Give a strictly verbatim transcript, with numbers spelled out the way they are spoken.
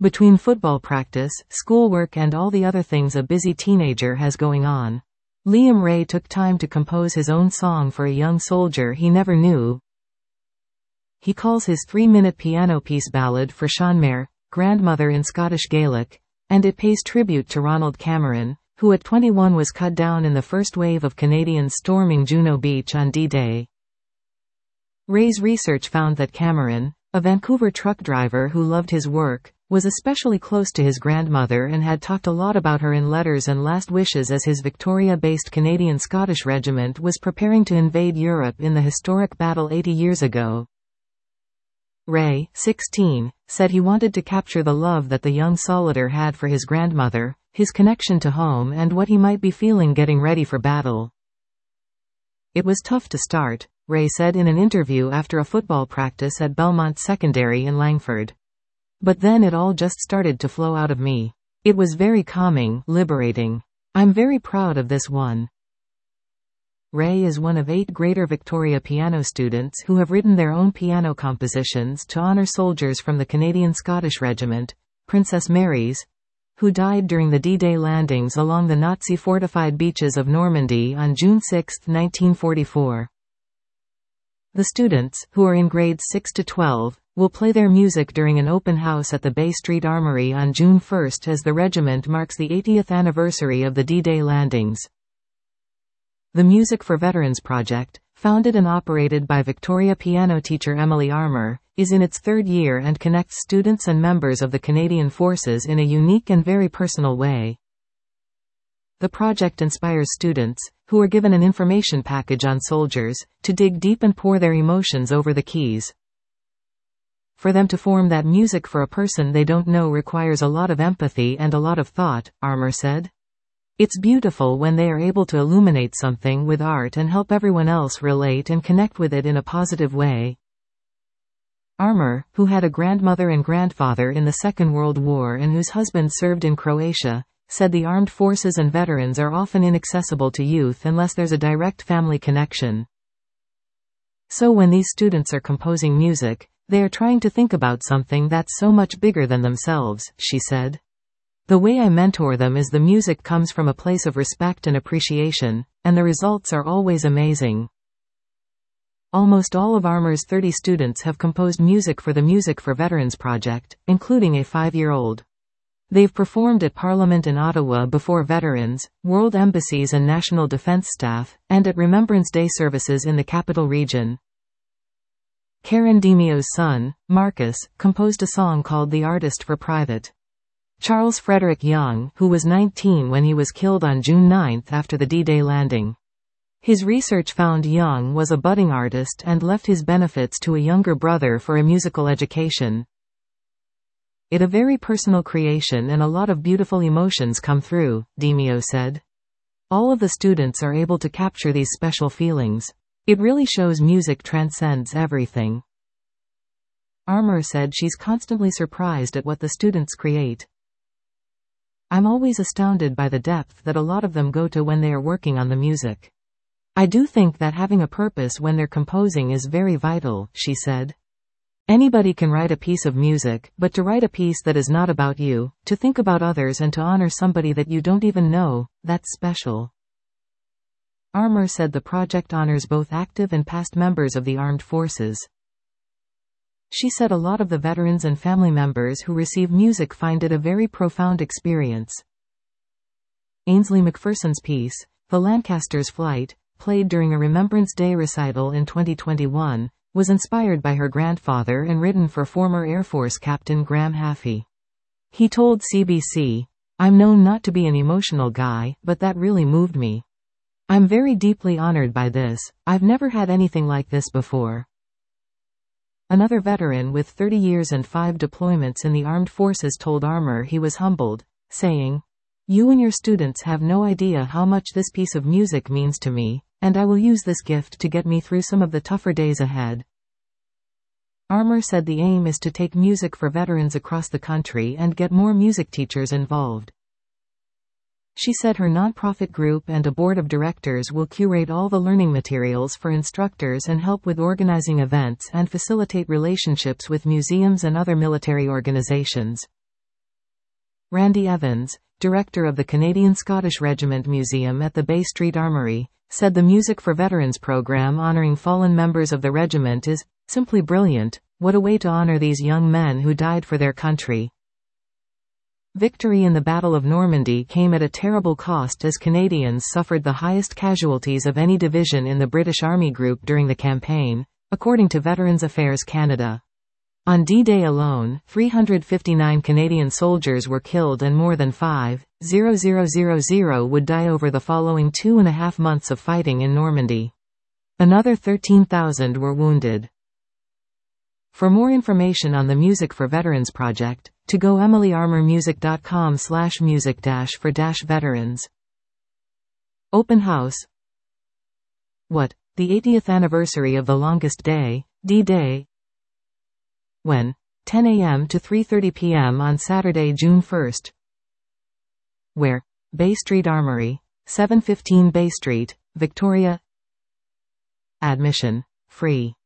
Between football practice, schoolwork and all the other things a busy teenager has going on, Liam Ray took time to compose his own song for a young soldier he never knew. He calls his three-minute piano piece Ballad for Seanmare, grandmother in Scottish Gaelic, and it pays tribute to Ronald Cameron, who at twenty-one was cut down in the first wave of Canadians storming Juno Beach on D-Day. Ray's research found that Cameron, a Vancouver truck driver who loved his work, was especially close to his grandmother and had talked a lot about her in letters and last wishes as his Victoria-based Canadian Scottish Regiment was preparing to invade Europe in the historic battle eighty years ago. Ray, sixteen, said he wanted to capture the love that the young soldier had for his grandmother, his connection to home and what he might be feeling getting ready for battle. It was tough to start, Ray said in an interview after a football practice at Belmont Secondary in Langford. But then it all just started to flow out of me. It was very calming, liberating. I'm very proud of this one. Ray is one of eight Greater Victoria piano students who have written their own piano compositions to honor soldiers from the Canadian Scottish Regiment, Princess Mary's, who died during the D-Day landings along the Nazi-fortified beaches of Normandy on June sixth, nineteen forty-four. The students, who are in grades six to twelve, will play their music during an open house at the Bay Street Armory on June first as the regiment marks the eightieth anniversary of the D-Day landings. The Music for Veterans project, founded and operated by Victoria piano teacher Emily Armour, is in its third year and connects students and members of the Canadian Forces in a unique and very personal way. The project inspires students, who are given an information package on soldiers, to dig deep and pour their emotions over the keys. For them to form that music for a person they don't know requires a lot of empathy and a lot of thought, Armour said. It's beautiful when they are able to illuminate something with art and help everyone else relate and connect with it in a positive way. Armour, who had a grandmother and grandfather in the Second World War and whose husband served in Croatia, said the armed forces and veterans are often inaccessible to youth unless there's a direct family connection. So when these students are composing music, they are trying to think about something that's so much bigger than themselves, she said. The way I mentor them is the music comes from a place of respect and appreciation, and the results are always amazing. Almost all of Armour's thirty students have composed music for the Music for Veterans project, including a five-year-old. They've performed at Parliament in Ottawa before veterans, world embassies and national defense staff, and at Remembrance Day services in the Capital Region. Karen Demio's son, Marcus, composed a song called The Artist for Private Charles Frederick Young, who was nineteen when he was killed on June ninth after the D-Day landing. His research found Young was a budding artist and left his benefits to a younger brother for a musical education. It a very personal creation and a lot of beautiful emotions come through, Demio said. All of the students are able to capture these special feelings. It really shows music transcends everything. Armour said she's constantly surprised at what the students create. I'm always astounded by the depth that a lot of them go to when they are working on the music. I do think that having a purpose when they're composing is very vital, she said. Anybody can write a piece of music, but to write a piece that is not about you, to think about others and to honor somebody that you don't even know, that's special. Armour said the project honors both active and past members of the armed forces. She said a lot of the veterans and family members who receive music find it a very profound experience. Ainsley McPherson's piece, The Lancaster's Flight, played during a Remembrance Day recital in twenty twenty-one, was inspired by her grandfather and written for former Air Force Captain Graham Haffey. He told C B C, "I'm known not to be an emotional guy, but that really moved me. I'm very deeply honored by this. I've never had anything like this before." Another veteran with thirty years and five deployments in the armed forces told Armour he was humbled, saying, "You and your students have no idea how much this piece of music means to me, and I will use this gift to get me through some of the tougher days ahead." Armour said the aim is to take music for veterans across the country and get more music teachers involved. She said her nonprofit group and a board of directors will curate all the learning materials for instructors and help with organizing events and facilitate relationships with museums and other military organizations. Randy Evans, director of the Canadian Scottish Regiment Museum at the Bay Street Armoury, said the Music for Veterans program honoring fallen members of the regiment is simply brilliant. What a way to honor these young men who died for their country. Victory in the Battle of Normandy came at a terrible cost as Canadians suffered the highest casualties of any division in the British Army Group during the campaign, according to Veterans Affairs Canada. On D-Day alone, three hundred fifty-nine Canadian soldiers were killed and more than five thousand would die over the following two and a half months of fighting in Normandy. Another thirteen thousand were wounded. For more information on the Music for Veterans project, to go emily armour music dot com slash music dash for dash veterans. Open House. What? The eightieth anniversary of the longest day, D-Day. When? ten a m to three thirty p m on Saturday, June first. Where? Bay Street Armoury, seven fifteen Bay Street, Victoria. Admission free.